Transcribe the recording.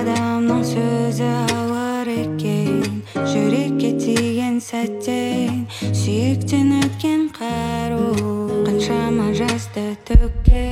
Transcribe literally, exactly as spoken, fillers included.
адамның сөзі ауыр екен, жүрекке тиген сәттен сүйіктен өткен қару қаншама жасты төккен.